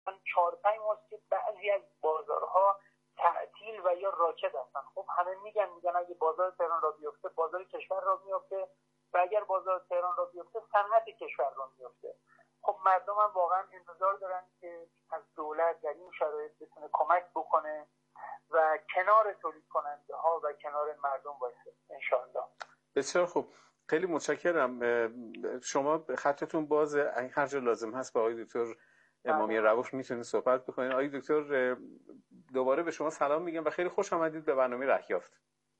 4-5 ماست که بعضی از بازارها تعطیل و یا راکد هستن. خب همه میگن اگه بازار تهران را بیفته بازار کشور را میفته و اگر بازار تهران را بیفته صنعت کشور را میفته. خب مردم هم واقعا انتظار دارن که از دولت در این شرایط بتونه کمک بکنه و کنار تولید کننده ها و کنار مردم باشه انشاءالله. بسیار خوب، خیلی متشکرم. شما خطتون بازه، هر جا لازم هست با آقای دکتر امامی رؤوف میتونید صحبت بکنید. آقای دکتر دوباره به شما سلام میگم و خیلی خوش آمدید به برنامه رهیافت.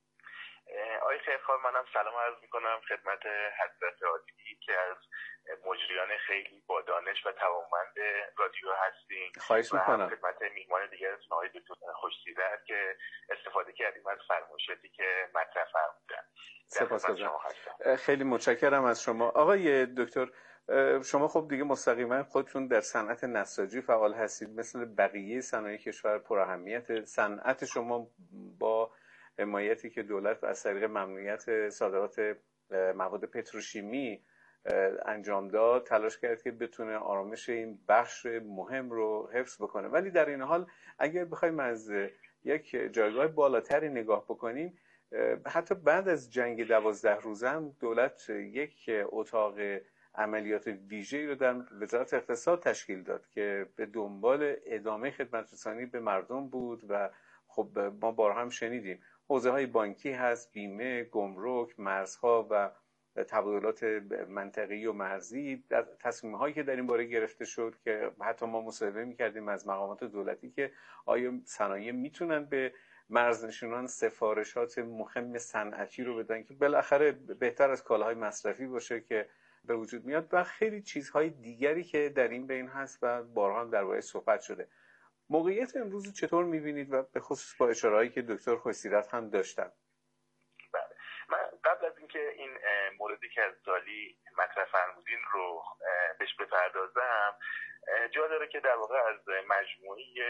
آقای خیرخواه، منم سلام عرض میکنم خدمت حضرت عالی که از مجریان خیلی با دانش و توانمند رادیو هستیم. خواهش میکنم. و خدمت میهمان دیگرتون آقای دکتر خوش‌سیرت که استفاده کردیم از فرمایشاتی که مطرح فرمودن. سپاسگزارم. خیلی متشکرم از شما. آقای دکتر، شما خب دیگه مستقیما خودتون در صنعت نساجی فعال هستید، مثل بقیه صنایع کشور پر اهمیت. صنعت شما با حمایتی که دولت از طریق ممنوعیت صادرات مواد پتروشیمی انجام داد تلاش کرد که بتونه آرامش این بخش مهم رو حفظ بکنه، ولی در این حال اگر بخوایم از یک جایگاه بالاتری نگاه بکنیم، حتی بعد از جنگ 12 روزه هم دولت یک اتاق عملیات ویژه‌ای رو در وزارت اقتصاد تشکیل داد که به دنبال ادامه خدمت رسانی به مردم بود و خب ما بارها هم شنیدیم حوزه‌های بانکی هست، بیمه، گمرک، مرزها و تبادلات منطقه‌ای و مرزی. در تصمیم‌هایی که در این باره گرفته شد که حتی ما مصاحبه می‌کردیم از مقامات دولتی که آیا صنایع میتونن به مرزنشینان سفارشات مهم صنعتی رو بدن که بالاخره بهتر از کالاهای مصرفی باشه که به وجود میاد و خیلی چیزهای دیگری که در این بین هست و بارها هم درباره صحبت شده. موقعیت امروز چطور می‌بینید و به خصوص با اشاره‌ای که دکتر خوش‌سیرت هم داشتن؟ بله، من قبل از اینکه این موردی که از سالی مطرح فرمودین رو بهش بپردازم، جا داره که در واقع از مجموعی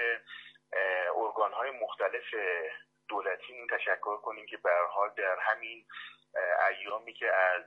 ارگان‌های مختلف دولتی تشکر کنیم که به هر حال در همین ایامی که از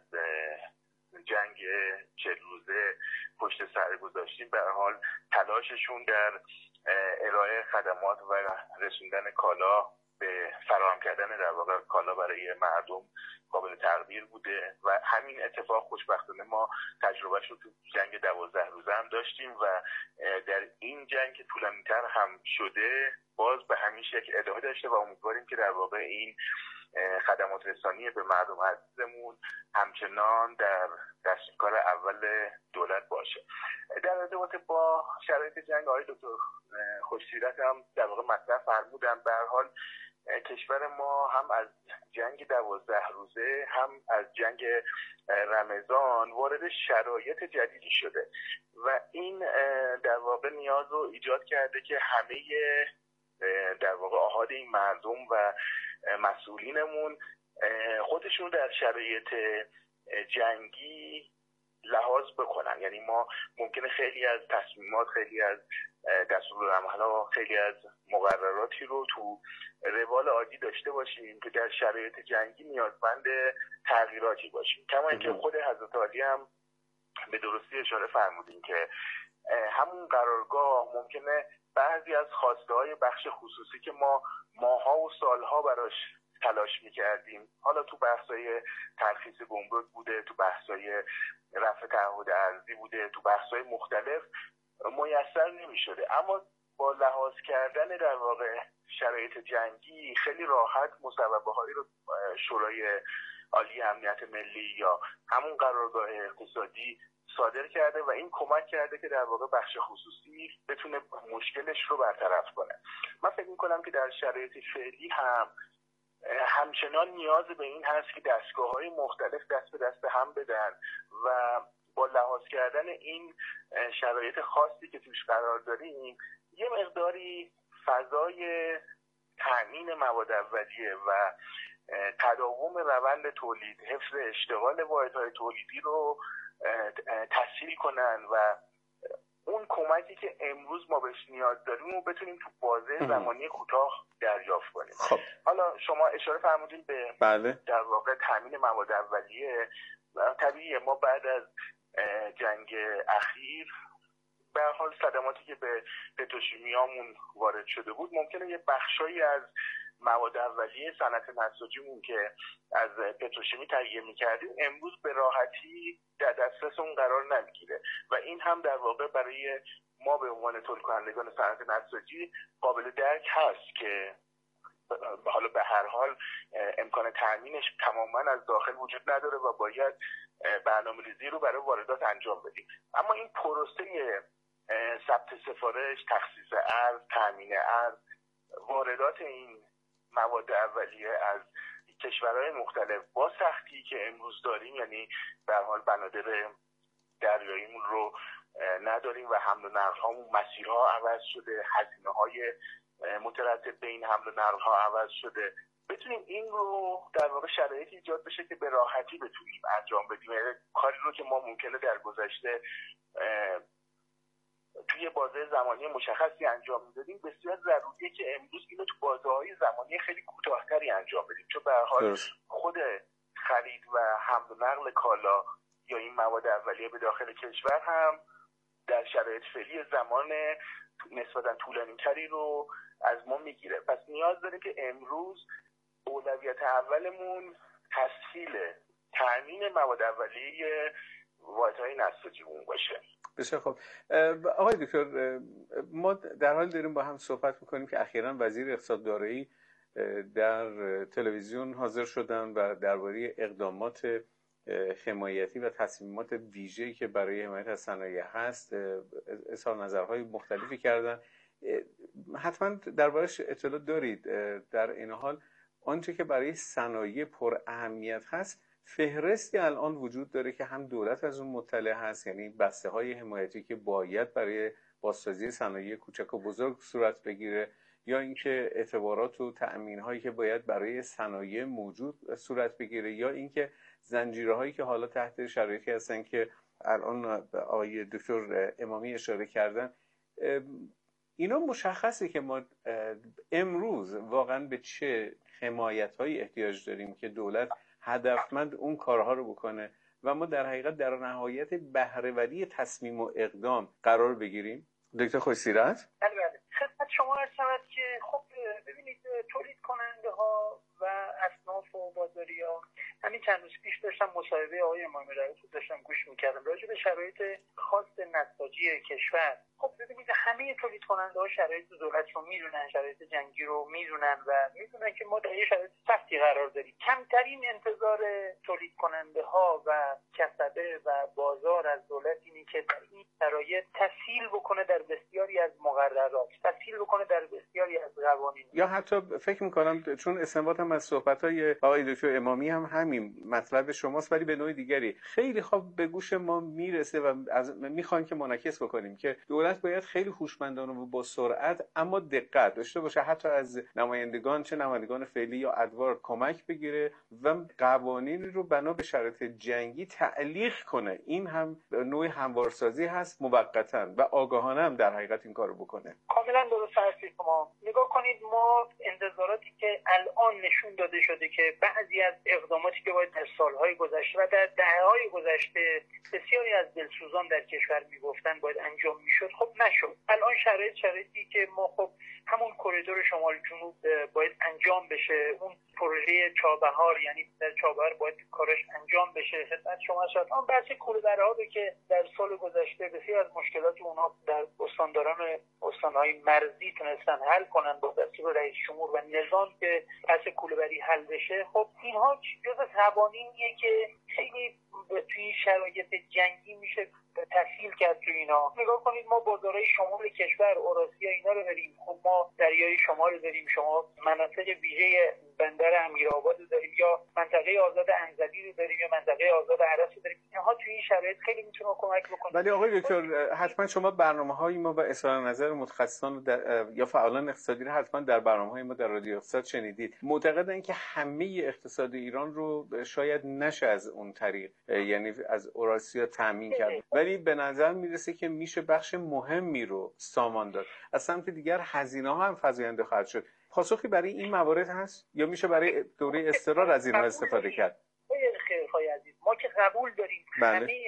جنگ 40 روزه پشت سر گذاشتیم به هر حال تلاششون در ارائه خدمات و رسوندن کالا به فراهم کردن در واقع کالا برای مردم قابل تقدیر بوده و همین اتفاق خوشبختانه ما تجربهش رو تو جنگ 12 روزه هم داشتیم و در این جنگ که طولانی‌تر هم شده باز به همین شکل ادامه داشته و امیدواریم که در واقع این خدمات رسانی به مردم عزیزمون همچنان در دستکار اول دولت باشه. در ارتباط با شرایط جنگ آقای دکتر خوش‌سیرت هم در واقع مطرح فرمودن. به هر حال کشور ما هم از جنگ 12 روزه هم از جنگ رمضان وارد شرایط جدیدی شده و این در واقع نیاز رو ایجاد کرده که همه در واقع آحاد این مردم و مسئولینمون خودشون در شرایط جنگی لحاظ بکنن. یعنی ما ممکنه خیلی از تصمیمات، خیلی از دستورالعمل‌ها، خیلی از مقرراتی رو تو روال عادی داشته باشیم که در شرایط جنگی نیازمند تغییراتی باشیم. کما اینکه خود حضرت عالی هم به درستی اشاره فرمودین که همون قرارگاه ممکنه بعضی از خواسته‌های بخش خصوصی که ما ماها و سالها براش تلاش میکردیم، حالا تو بحث‌های ترخیص گمرک بوده، تو بحث‌های رفع تعهد ارضی بوده، تو بحث‌های مختلف میسر نمی‌شده، اما با لحاظ کردن در واقع شرایط جنگی خیلی راحت مصوبه‌هایی رو شورای عالی امنیت ملی یا همون قرارگاه اقتصادی صادر کرده و این کمک کرده که در واقع بخش خصوصی بتونه مشکلش رو برطرف کنه. من فکر می‌کنم که در شرایط فعلی هم همچنان نیاز به این هست که دستگاه‌های مختلف دست به دست هم بدن و با لحاظ کردن این شرایط خاصی که توش قرار داریم یه مقداری فضای تأمین مواد اولیه و تداوم روند تولید، حفظ اشتغال واحدهای تولیدی رو تسهیل کنن و اون کمکی که امروز ما بهش نیاز داریم رو بتونیم تو بازه زمانی کوتاه دریافت کنیم. خب. حالا شما اشاره فرمودین به بله. در واقع تامین مواد اولیه. طبیعیه ما بعد از جنگ اخیر به هر حال صدماتی که به پتروشیمیامون وارد شده بود ممکنه یه بخشایی از مواد اولیه صنعت نساجیمون که از پتروشیمی تهیه می‌کردیم امروز به راحتی در دسترس اون قرار نمیگیره و این هم در واقع برای ما به عنوان تولید کنندگان صنعت نساجی قابل درک هست که حالا به هر حال امکان تامینش تماما از داخل وجود نداره و باید برنامه‌ریزی رو برای واردات انجام بدیم. اما این پروسه ثبت سفارش، تخصیص ارز، تامین ارز، واردات این مواد اولیه از کشورهای مختلف با سختی که امروز داریم، یعنی به هر حال بنادر دریاییمون رو نداریم و حمل و نقل هامون مسیرها عوض شده، هزینه‌های مترتب به این حمل و نقل ها عوض شده، بتونیم این رو در واقع شرایطی ایجاد بشه که به راحتی بتونیم انجام بدیم. کاری رو که ما ممکنه در گذشته توی بازه زمانی مشخصی انجام میدادیم بسیار ضروریه که امروز اینو تو بازه‌های زمانی خیلی کوتاه‌تری انجام بدیم، چون به هر حال خود خرید و حمل و نقل کالا یا این مواد اولیه به داخل کشور هم در شرایط فعلی زمان نسبتا طولانی‌تری رو از ما میگیره. پس نیاز داریم که امروز اولویت اولمون تسهیل تامین مواد اولیه واحدهای نساجیمون باشه. بسیار خب. آقای دکتر، ما در حال داریم با هم صحبت میکنیم که اخیراً وزیر اقتصاد دارایی در تلویزیون حاضر شدن و درباره اقدامات حمایتی و تصمیمات ویژه‌ای که برای حمایت از صنایع هست اظهار نظرهای مختلفی کردن. حتما دربارش اطلاع دارید. در این حال آنچه که برای صنایع پر اهمیت هست فهرستی الان وجود داره که هم دولت از اون مطلع هست، یعنی بسته‌های حمایتی که باید برای بازسازی صنایع کوچک و بزرگ صورت بگیره، یا اینکه اعتبارات و تأمین‌هایی که باید برای صنایع موجود صورت بگیره، یا اینکه زنجیره‌هایی که حالا تحت شرایطی هستن که الان آقای دکتر امامی اشاره کردن. اینا مشخصه که ما امروز واقعا به چه حمایت‌هایی احتیاج داریم که دولت هدفمند اون کارها رو بکنه و ما در حقیقت در نهایت بهره‌وری تصمیم و اقدام قرار بگیریم. دکتر خوش‌سیرت؟ بله خدمت شما عرض شود که خب ببینید تولید کننده ها و اصناف و بازاریا همین چند روز پیش داشتم مصاحبه آقای امامی رو داشتم گوش می‌کردم راجع به شرایط خاص نساجی کشور. خب ببینید همه تولید کننده ها شرایط دولت رو میدونن، شرایط جنگی رو میدونن و میدونن که ما در یه شرایط سختی قرار داریم. کمترین انتظار تولید کننده ها و کسبه و بازار از دولت اینه که در این شرایط تسهیل بکنه در بسیاری از مقررات، تسهیل بکنه در بسیاری از قوانین. یا حتی فکر می‌کنم چون استنباط هم از صحبت‌های آقای دکتر امامی هم همین مطلب شماست ولی به نوع دیگری خیلی خوب به گوش ما میرسه و میخوان که منعکس بکنیم که دولت باید خیلی هوشمندانه و با سرعت اما دقت داشته باشه، حتی از نمایندگان چه نمایندگان فعلی یا ادوار کمک بگیره و قوانین رو بنا به شرایط جنگی تعلیق کنه. این هم نوع هموارسازی هست موقتا و آگاهانه هم در حقیقت این کارو بکنه. کاملا درست حرفی شما. نگاه کنید ما انتظاراتی که الان نشون داده شده که بعضی از اقداماتی که باید در سالهای گذشته و در دهه‌های گذشته بسیاری از دلسوزان در کشور میگفتن باید انجام میشد، خب نشد. الان شرایطی که ما خب همون کریدور شمال جنوب باید انجام بشه، اون پروژه چابهار یعنی در چابهار باید کارش انجام بشه. خدمت شما شد اون بحث کوله‌درها رو که در سال گذشته بسیار از مشکلات اونها در استانداران استان‌های مرزی تونستن حل کنن با دستور رئیس جمهور و نظام که بحث کوله‌بری حل بشه. خب اینها جزء قوانینیه که خیلی توی شرایط جنگی میشه تسهیل کرد تو اینا. نگاه کنید ما بازارهای شمال کشور اوراسیا اینا رو داریم، خب ما دریای شمال رو داریم، شما مناطق ویژه بندر امیرآباد رو داریم یا منطقه آزاد انزلی رو داریم یا منطقه آزاد عرس رو داریم. اینها توی این شرایط خیلی میتونه کمک بکنه. ولی آقای دکتر حتما شما برنامه‌های ما و اظهار نظر متخصصان یا فعالان اقتصادی رو حتما در برنامه‌های ما در رادیو اقتصاد شنیدید. معتقدن که همه اقتصاد ایران رو شاید نشه از اون طریق یعنی از اوراسیا تامین کرد، ولی به نظر میرسه که میشه بخش مهمی رو سامان داد. از سمت دیگر هزینه‌ها هم فزاینده خواهد شد. پاسخی برای این موارد هست یا میشه برای دوره اضطرار از اینها استفاده کرد؟ خیلی عزیز ما که قبول داریم همه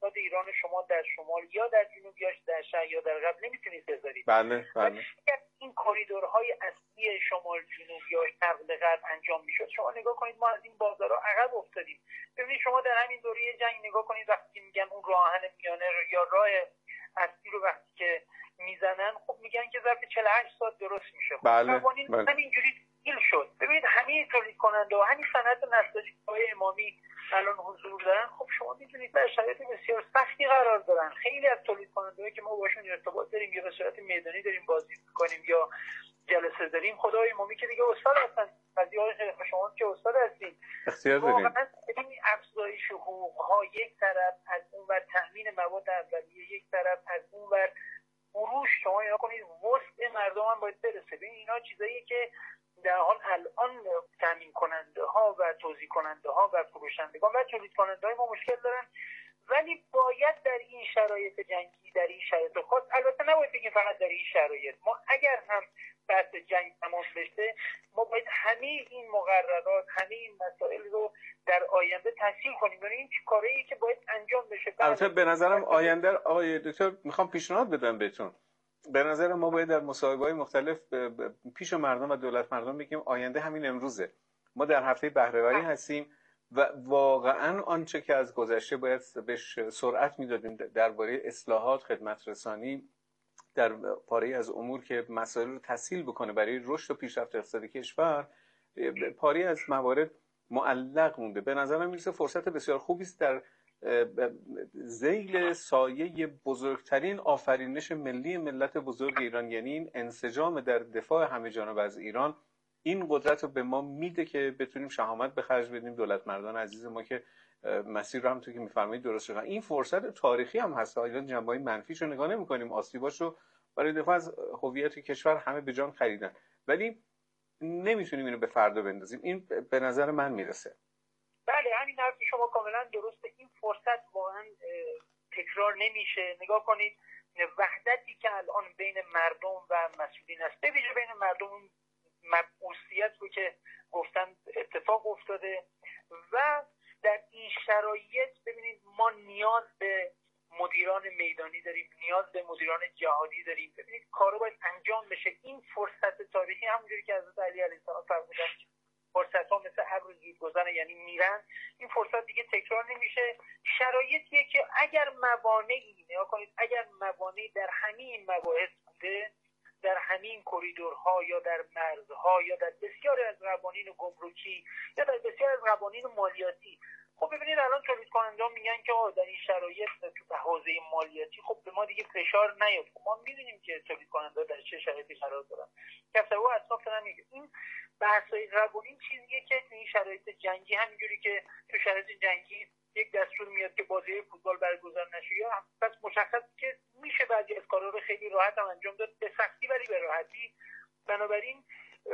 اقتصاد ایران شما در شمال یا در جنوب یا در شرق یا در غرب نمیتونید بذارید. بله. این کریدورهای اصلی شمال جنوب یا شرق غرب انجام میشد، شما نگاه کنید ما از این بازارها عقب افتادیم. ببینید شما در همین دوره جنگ نگاه کنید، وقتی میگن اون راه آهن میانه یا راه اصلی رو وقتی که میزنن، خب میگن که ظرف 48 ساعت درست میشه. بله. همینجوری دیل شد. ببینید همه تولید کننده و همین صنعت نساجی که امامی الان حضور دارن، خب شما میدونید در شرایط بسیار سختی قرار دارن. خیلی از تولید کننده‌هایی که ما باشون ارتباط داریم یا به صورت میدانی داریم بازی می‌کنیم یا جلسه داریم، خدای امامی که دیگه استاد هستن، قضیه شما که استاد هستین، اختیار دارین. واقعا این افزایش حقوق‌ها یک طرف، از اون ور تامین مواد اولیه یک طرف، از اون ور فروش، شما اینا کنید وسط مردم هم باید برسه. ببین اینا چیزاییه که در حال الان تامین کننده ها و توزیع کننده ها و فروشندگان و تولید کننده های ما مشکل دارن، ولی باید در این شرایط جنگی، در این شرایط خاص، البته نباید بگیم فقط در این شرایط، ما اگر هم بحث جنگ تمام بشه ما باید همه این مقررات، همه این مسائل رو در آینده تحصیل کنیم. یعنی این کاریه که باید انجام بشه. البته به نظرم آینده آقای دکتر میخوام پیشنهاد بدم بهتون، به نظر ما باید در مصاحبه‌های مختلف پیش مردم و دولت مردم بگیم آینده همین امروزه. ما در هفته بهره‌وری هستیم و واقعا آنچه که از گذشته باید بهش سرعت میدادیم درباره اصلاحات، خدمت رسانی در پاره از امور که مسائل رو تسهیل بکنه برای رشد و پیشرفت اقتصادی کشور، پاره از موارد معلق مونده. به نظرم میرسه فرصت بسیار خوبی است در ذیل سایه بزرگترین آفرینش ملی ملت بزرگ ایران، یعنی این انسجام در دفاع همه جانبه از ایران، این قدرت رو به ما میده که بتونیم شهامت به خرج بدیم. دولت مردان عزیز ما که مسیر رو همونطور که میفرمایید درست شدن، این فرصت تاریخی هم هست. ایران جنبه‌های منفیش رو نگاه نمی‌کنیم، آسیباشو برای دفاع از هویت کشور همه به جان خریدن، ولی نمیتونیم اینو به فردا بندازیم. این به نظر من میرسه. بله همین حرف شما کاملا درسته. این فرصت واقعا تکرار نمیشه. نگاه کنید وحدتی که الان بین مردم و مسئولین است، به ویژه بین مردم، مبعوثیت رو که گفتن اتفاق افتاده و در این شرایط ببینید ما نیاز به مدیران میدانی داریم، نیاز به مدیران جهادی داریم. ببینید کارو باید انجام بشه. این فرصت تاریخی همونجوری که حضرت علی علیه السلام فرمودن فرصت‌ها مثل ابر زودگذر، یعنی میرن، این فرصت دیگه تکرار نمیشه. شرایطیه که اگر موانعی، نگاه کنید، اگر موانعی در همین مباحث بوده، در همین کریدورها یا در مرزها یا در بسیاری از قوانین گمرکی یا در بسیاری از قوانین مالیاتی، خب ببینید الان تولید کننده ها میگن که در این شرایط تو حوزه مالیاتی خب به ما دیگه فشار نیاد. خب ما میدونیم که تولید کننده در چه شرایطی قرار دارن. کسب و اطراف نمیگه. این بحث‌های قوانین چیزیه که تو این شرایط جنگی، همینجوری که تو شرایط جنگی یک دستور میاد که بازی فوتبال برگزار نشه، یا پس مشخص که میشه بعضی از کارا رو خیلی راحت هم انجام داد، به سختی ولی به راحتی. بنابراین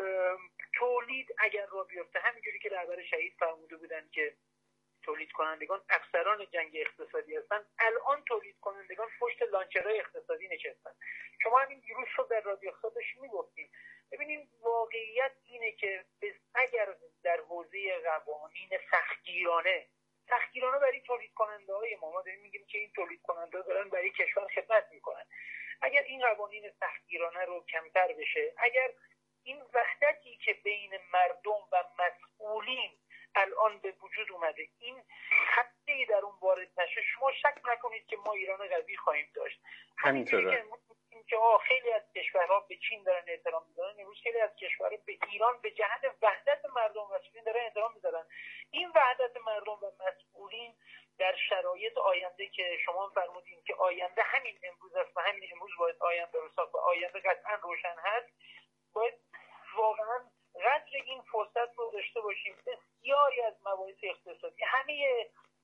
تولید اگر راه بیفته، همینجوری که رهبر شهید فرموده بودن که تولید کنندگان افسران جنگ اقتصادی هستن، الان تولید کنندگان پشت لانچرهای اقتصادی نشستن. شما همین دیروز رو در رادیو خودش میگفتید. ببینید واقعیت اینه که اگر در حوزه قوانین سختگیرانه برای تولید کننده های ما داریم میگیم که این تولید کننده دارن برای کشور خدمت میکنن، اگر این قوانین سختگیرانه رو کمتر بشه، اگر این وحدتی که بین مردم و مسئولین الان به وجود اومده، این حتی در اون وارد نشه، شما شک نکنید که ما ایران قوی خواهیم داشت. همینطوره که خیلی از کشورها به چین دارن احترام میذارن، امروز خیلی از کشورها به ایران به جهت وحدت مردم و مسئولین دارن احترام میذارن. این وحدت مردم و مسئولین در شرایط آینده که شما فرمودین که آینده همین امروز است و همین امروز باید آینده رو ساخت و آینده قطعا روشن هست، باید واقعا قدر این فرصت رو داشته باشیم. بسیاری از مباحث اقتصادی، همه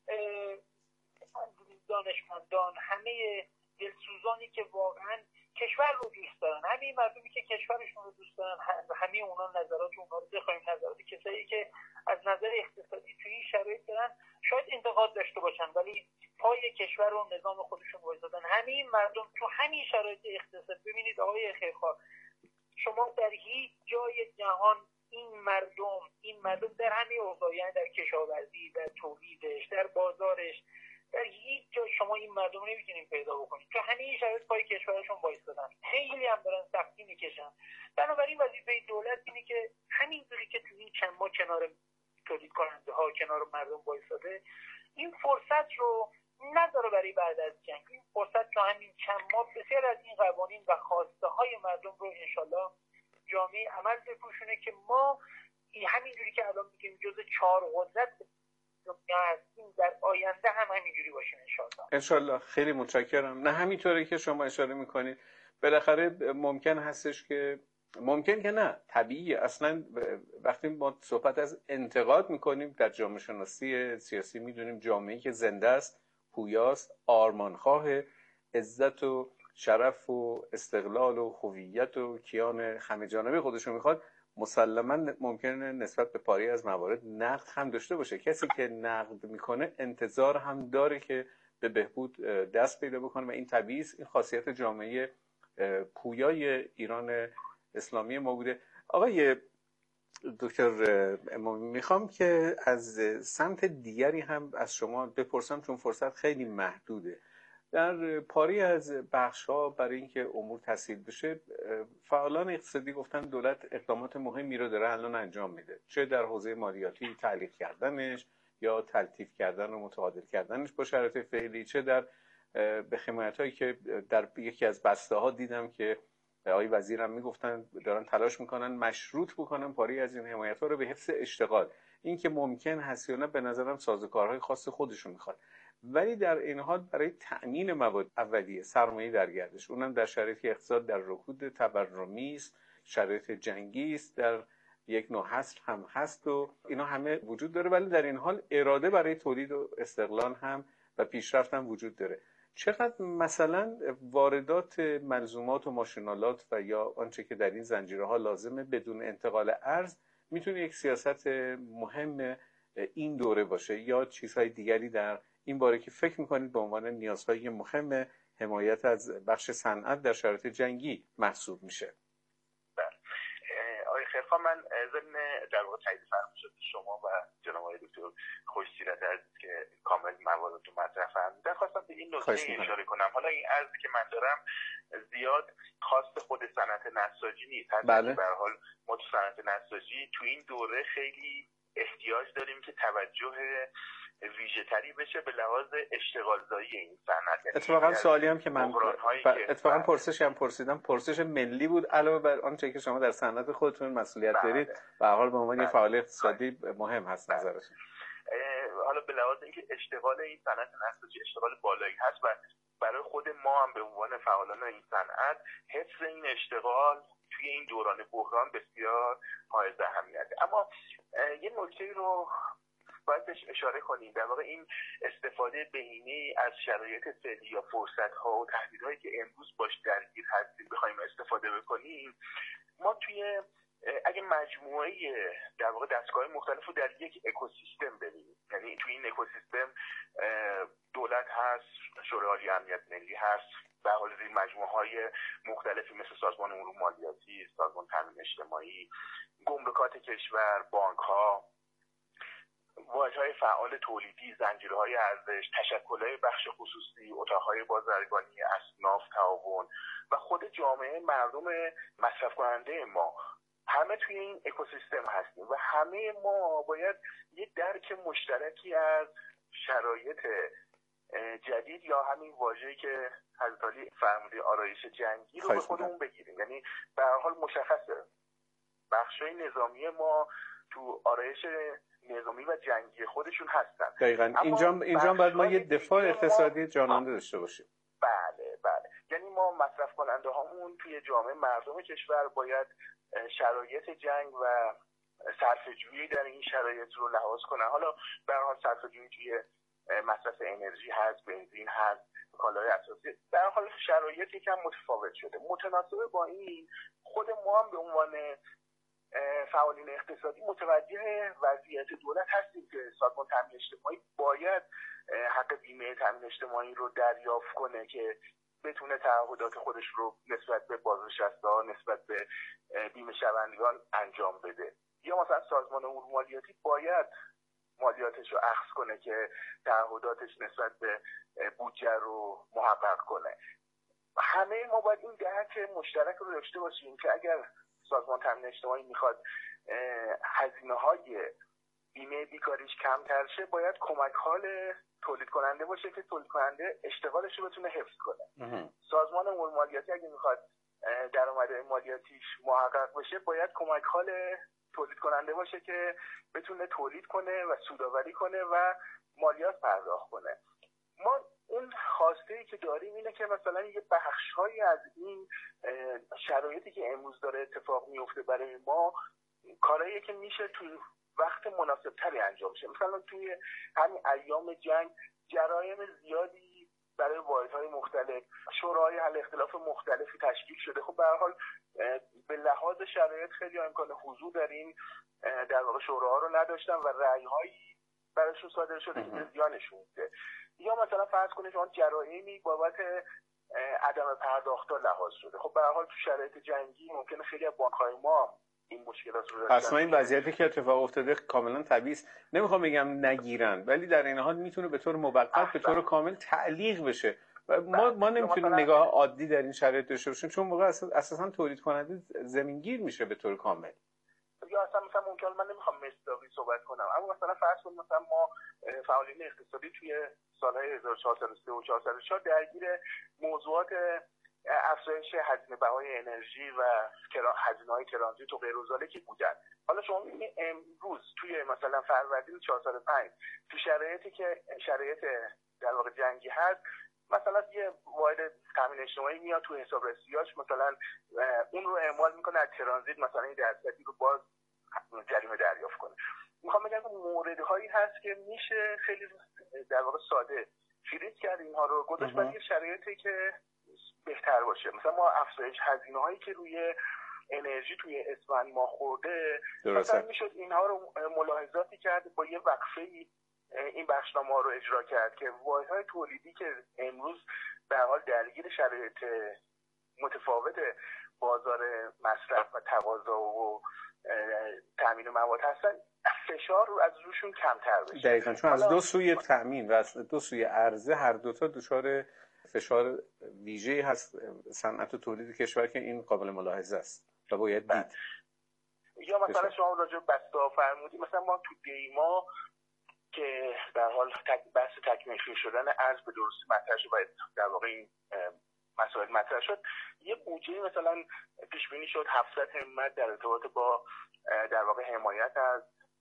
دانشمندان، همه دلسوزانی که واقعا کشور رو دوست دارن، همه مردمی که کشورشون رو دوست دارن، همه اونا نظرات اونها رو بخوایم، نظرات کسایی که از نظر اقتصادی توی این شرایط دارن شاید انتقاد داشته باشن ولی پای کشور و نظام خودشون وایسادن. همه این مردم تو همین شرایط اقتصادی، ببینید آقای خیرخواه، شما در هیچ جای جهان این مردم در همه اوضاع، یعنی در کشاورزی، در تولیدش، در بازارش، در هیچ جا شما این مردم رو نمیتونید پیدا بکنید که همه شرایط پای کشورشون وایسادن، خیلی هم دارن سختی میکشن. بنابراین وظیفه دولت اینه که همینجوری که تو این چند ماه کنار تولید کننده ها، کنار مردم وایساده، این فرصت رو نداره برای بعد از جنگ. این فرصت تو همین چند ماه بسیار از این قوانین و خواسته های مردم رو انشالله جامعه عمل بپوشونه که ما همینجوری که الان میگیم جزء 4 قدرت دنیا هستیم، در آینده هم همینجوری باشیم انشالله. خیلی متشکرم. نه همینطوری که شما اشاره میکنید، بالاخره ممکن هستش که نه طبیعیه. اصلا وقتی ما صحبت از انتقاد میکنیم در جامعه شناسی سیاسی میدونیم جامعه‌ای که زنده است، پویاست، آرمانخواه، عزت و شرف و استقلال و هویت و کیان همه جانبه خودشو میخواد، مسلماً ممکنه نسبت به پاری از موارد نقد هم داشته باشه. کسی که نقد میکنه انتظار هم داره که به بهبود دست پیدا بکنه و این طبیعی است. این خاصیت جامعه پویای ایران اسلامی ما بوده. آقای دکتر امامی، میخوام که از سمت دیگری هم از شما بپرسم، چون فرصت خیلی محدوده. در پاری از بخش‌ها برای اینکه امور تسهیل بشه، فعالان اقتصادی گفتن دولت اقدامات مهمی رو داره الان انجام میده، چه در حوزه مالیاتی تعلیق کردنش یا تلطیف کردن و متعادل کردنش با شرایط فعلی، چه در به حمایت‌هایی که در یکی از بسته‌ها دیدم که آقای وزیرم میگفتن دارن تلاش میکنن مشروط بکنن پاری از این حمایت‌ها رو به حفظ اشتغال. این که ممکن هست یا نه به نظرم سازوکارهای خاص خودشون میخواد، ولی در این حال برای تأمین مواد اولیه، سرمایه در گردش، اونم در شرایطی اقتصاد در رکود تورمی است، شرایط جنگی است، در یک نوع حصر هم هست و اینا همه وجود داره، ولی در این حال اراده برای تولید و استقلال هم و پیشرفت هم وجود داره. چقدر مثلا واردات ملزومات و ماشینالات و یا آنچه که در این زنجیرها لازمه بدون انتقال ارز میتونه یک سیاست مهم این دوره باشه، یا چیزهای دیگری در این باره که فکر میکنید به عنوان نیازهای مهم حمایت از بخش صنعت در شرایط جنگی محسوب میشه؟ آقای خیرخواه، من ضمن در واقع تایید فرمایشات شما و جناب آقای دکتر خوش‌سیرت عزیز که کامل موارد رو مطرح فرمودن، خواستم به این نکته اشاره کنم. حالا این عرضی که من دارم زیاد خاص خود صنعت نساجی نیست. بله. به هر حال ما تو صنعت نساجی تو این دوره خیلی احتیاج داریم که توجه ویژه تری بشه به لحاظ اشتغالزایی این صنعت. اتفاقا سوالی هم که من اتفاقا پرسیدم پرسش ملی بود، علاوه بر آنچه که شما در صنعت خودتون مسئولیت دارید به هر حال به عنوان یک فعال اقتصادی مهم هست نظرشون. حالا به لحاظ اینکه اشتغال این صنعت نساجی اشتغال بالایی هست و برای خود ما هم به عنوان فعالان این صنعت حفظ این اشتغال توی این دوران بحران بسیار حائز اهمیته. اما یه نکته رو باید بهش اشاره کنیم، در واقع این استفاده بهینه از شرایط فعلی یا فرصت‌ها و تهدیدهایی که امروز باش درگیر هستیم بخوایم استفاده بکنیم، ما توی اگه مجموعه در واقع دستگاه مختلف رو در یک اکوسیستم ببینیم، یعنی توی این اکوسیستم دولت هست، شورای عالی امنیت ملی هست، به حال زیر مجموعه‌های مختلفی مثل سازمان امور مالیاتی، سازمان تامین اجتماعی، گمرکات کشور، بانک‌ها، واحدهای فعال تولیدی، زنجیرهای ارزش، تشکل‌های بخش خصوصی، اتاق‌های بازرگانی، اصناف، تعاون و خود جامعه مردم مصرف کننده ما، همه توی این اکوسیستم هستیم و همه ما باید یه درک مشترکی از شرایط جدید یا همین واژه‌ای که حضرت علی فرموده آرایش جنگی رو به خودمون بگیریم. یعنی به هر حال مشخصه بخش‌های نظامی ما تو آرایش نظامی و جنگی خودشون هستن. دقیقاً اینجا باید ما یه دفاع اقتصادی جانانده داشته باشیم. بله. یعنی ما مصرف کننده هامون توی جامعه مردم کشور باید شرایط جنگ و صرفه‌جویی در این شرایط رو لحاظ کنن. حالا به هر حال صرفه‌جویی توی مصرف انرژی هست، بنزین هست، کالای اساسی، در حال شرایط یکم متفاوت شده. متناسب با این خود ما هم به عنوان فعالین اقتصادی متوجه وضعیت دولت هستیم که سازمان تامین اجتماعی باید حق بیمه تامین اجتماعی رو دریافت کنه که بتونه تعهدات خودش رو نسبت به بازنشسته‌ها، نسبت به بیمه شوندگان انجام بده. یا مثلا سازمان امور مالیاتی باید مالیاتش رو اخذ کنه که تعهداتش نسبت به بودجه رو محقق کنه. همه ما باید این درک مشترک رو داشته باشیم که اگر سازمان تامین اجتماعی میخواد هزینه‌های بیمه بیکاریش کمتر شه، باید کمک حال تولید کننده باشه که تولید کننده اشتغالش رو بتونه حفظ کنه. سازمان امور مالیاتی اگه میخواد درآمد مالیاتیش محقق بشه، باید کمک حال تولید کننده باشه که بتونه تولید کنه و سودآوری کنه و مالیات پرداخت کنه. ما اون خواسته که داریم اینه که مثلا یه بخش‌هایی از این شرایطی که امروز داره اتفاق میفته برای ما، کارهایی که میشه تو وقت مناسبتری انجام شه. مثلا توی همین ایام جنگ جرایم زیادی برای واحدهای مختلف، شورای حل اختلاف مختلفی تشکیل شده. خب به هر حال به لحاظ شرایط خیلی امکان حضور در این در واقع شوراها رو نداشتن و رأی‌هایی براشون صادر شده که زیانشون بوده. یا مثلا فرض کنید شما جرایمی بابت عدم پرداخت‌ها لحاظ شده. خب به هر حال تو شرایط جنگی ممکنه خیلی از بانک‌های ما این مشکلات رو داشتن. اصلا این وضعیتی که اتفاق افتاده کاملا طبیعی است. نمیخوام بگم نگیرن، ولی در این حال میتونه به طور موقت به طور کامل تعلیق بشه. و ما نمیتونیم نگاه عادی در این شرایط داشته باشیم، چون موقع اساسا تولید کننده زمینگیر میشه به طور کامل. یا اصلا مثلا ممکن من نمیخوام مصداقی صحبت کنم، اما مثلا فرض کنید مثلا ما فعالین اقتصادی توی سالهای 1403 و 1404 درگیر موضوعات افزایش هزینه بهای انرژی و هزینه‌های ترانزیت و غیر و ذالکی بودن. حالا شما می‌بینید امروز توی مثلا فروردین 405 تو شرایطی که شرایط در واقع جنگی هست، مثلا یه واحد تامین اجتماعی میاد تو حساب رسیدیاش مثلا اون رو اعمال میکنه از ترانزیت مثلا این درصدی رو باز جریمه دریافت کنه. میخوام بگم موردهایی هست که میشه خیلی در واقع ساده فریز کرد اینها رو گذاشت برای شرایطی که بهتر باشه. مثلا ما افزایش هزینه‌هایی که روی انرژی توی اسفند ما خورده، مثلا میشد اینها رو ملاحظاتی کرد، با یه وقفه‌ای این بخشنامه رو اجرا کرد که واحدهای تولیدی که امروز به هر حال درگیر شرایط متفاوت بازار مصرف و تقاضا و تامین مواد هستن، فشار رو از روشون کمتر بشه. دقیقاً، چون از دو سوی تامین و از دو سوی عرضه هر دوتا دچار فشار ویژه‌ای هست صنعت و تولید کشور که این قابل ملاحظه است و باید دید. یا مثلا شما راجع به بسته فرمودی، مثلا ما تو دیما که در حال بحث تکمیلی شدن ارز به درستی مطرح شد، باید در واقع این مسائل مطرح شد، یه بودجه مثلا پیش بینی شد 700 همت در ارتباط با در واقع حمایت از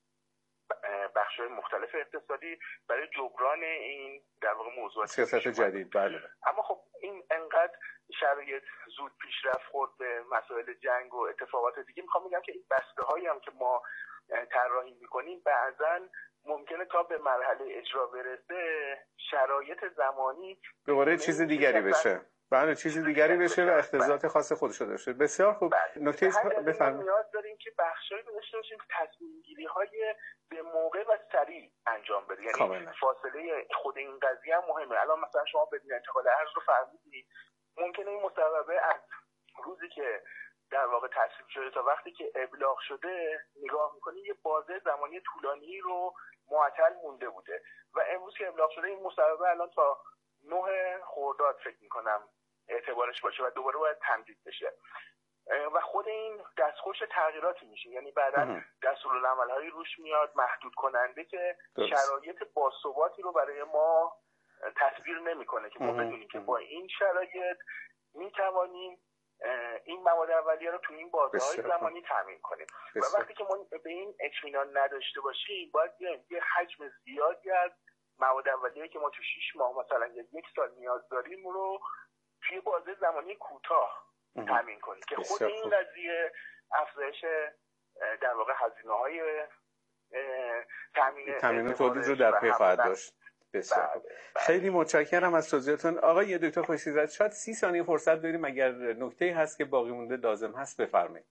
بخش‌های مختلف اقتصادی برای جبران این در واقع موضوعات سیاست جدید. بله. اما خب این انقدر شرایط زود پیشرفت خورد به مسائل جنگ و اتفاقات دیگه، میخوام بگم که این بسته‌هایی هم که ما طراحی می‌کنیم بعضاً ممکنه تا به مرحله اجرا برسه شرایط زمانی دوباره چیز دیگری بشه. بله، چیز دیگری بشه و اختزاعات خاص خودش رو داشته. بسیار خوب. نکته بفرمایید. نیاز داریم که بخشایی داشته باشیم که تصمیم‌گیری‌های به موقع و سریع انجام بده. یعنی فاصله خود این قضیه هم مهمه. الان مثلا شما بدون انتقال ارز رو فرمودید، ممکنه این مصوبه از روزی که در واقع تصویب شده تا وقتی که ابلاغ شده نگاه می‌کنی یه بازه زمانی طولانی رو معطل مونده بوده و امروز که ابلاغ شده این مصوبه الان تا 9 خرداد فکر می‌کنم اعتبارش باشه و دوباره باید تمدید بشه و خود این دستخوش تغییراتی میشه. یعنی بعداً دستورالعمل‌هایی روش میاد محدود کننده که شرایط باثباتی رو برای ما تصویر نمی‌کنه که ما بدونیم که با این شرایط می‌توانیم این مواد اولیه رو تو این بازه‌های زمانی تامین کنیم و وقتی که ما به این اطمینان نداشته باشیم باید یه حجم زیادی از مواد اولیه که ما تو 6 ماه مثلا یا 1 سال نیاز داریم رو توی بازه زمانی کوتاه تامین کنیم که خود این قضیه افزایش در واقع هزینه‌های تامین تولید رو در پی خواهد داشت. بسیار خیلی متشکرم از توضیحاتتون آقای دکتر خوشیزاد. شاید 30 ثانیه فرصت داریم، اگر نکته‌ای هست که باقی مونده لازم هست بفرمایید.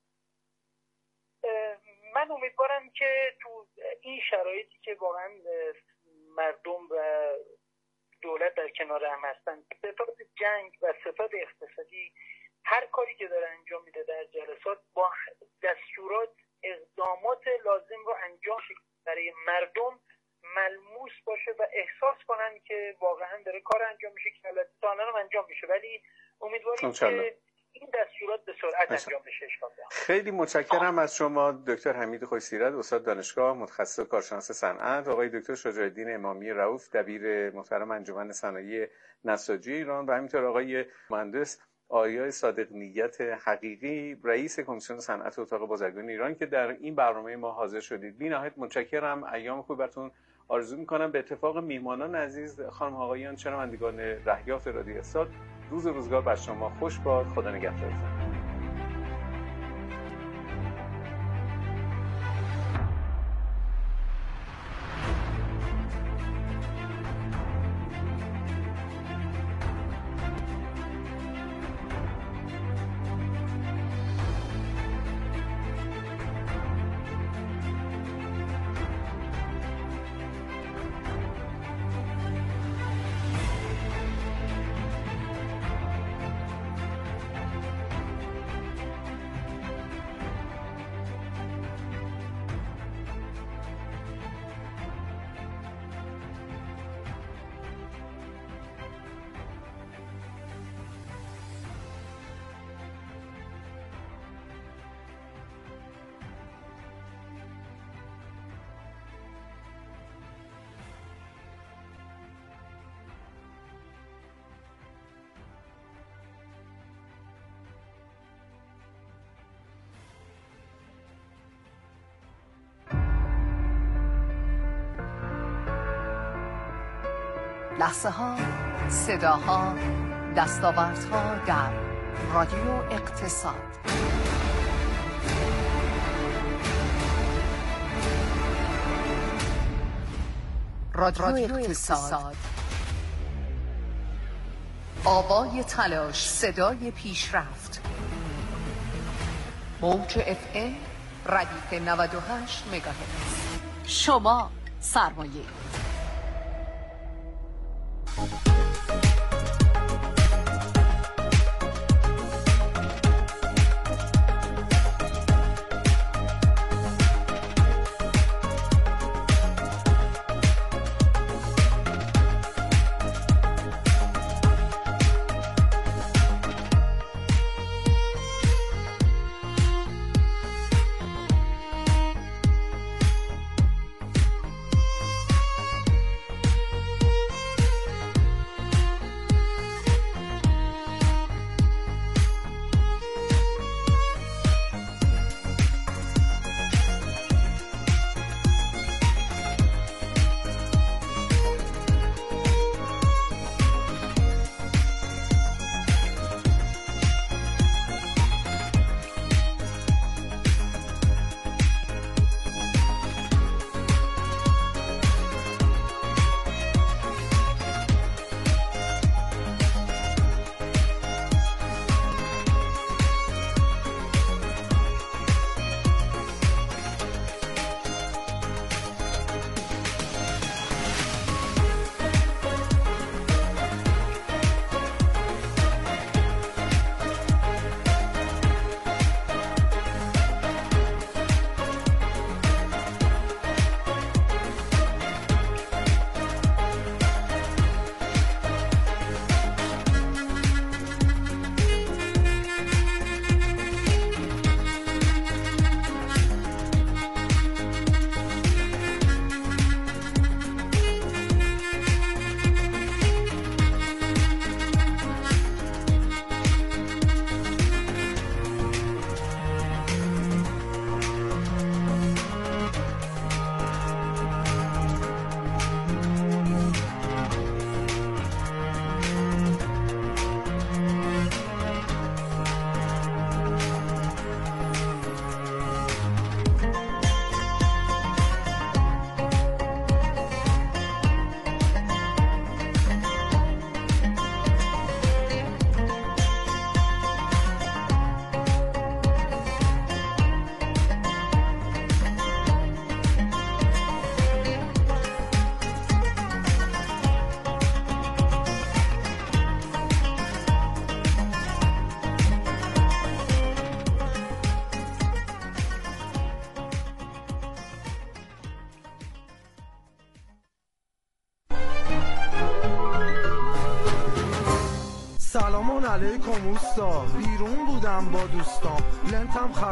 من امیدوارم که تو این شرایطی که واقعا مردم و دولت در کنار هم هستن، ستاد جنگ و ستاد اقتصادی هر کاری که داره انجام میده در جلسات با دستورات اقدامات لازم رو انجام برای مردم این دستورات به سرعت انجام بشه. خیلی متشکرم از شما دکتر حمید خوش‌سیرت، استاد دانشگاه، متخصص کارشناس صنعت، آقای دکتر شجاع الدین امامی رؤوف، دبیر محترم انجمن صنایع نساجی ایران، و همینطور آقای مهندس آیا صادق نیت حقیقی، رئیس کمیسیون صنعت اتاق بازرگانی ایران که در این برنامه ما حاضر شدید. بی‌نهایت متشکرم. ایام خوبی براتون آرزو می‌کنم. به اتفاق میهمانان عزیز، خانم آقایان، شنوندگان رهیافت رادیو ارسال، روز و روزگار بر شما خوش باد. خدا نگهدارتون. لحظه ها، صداها، دستاوردها در رادیو اقتصاد. رادیو اقتصاد، آوای تلاش، صدای پیشرفت. موج FM ردیف 98 مگاهرتز. شما سرمایه. سلام علیکم اوستا، بیرون بودم با دوستام، لنتم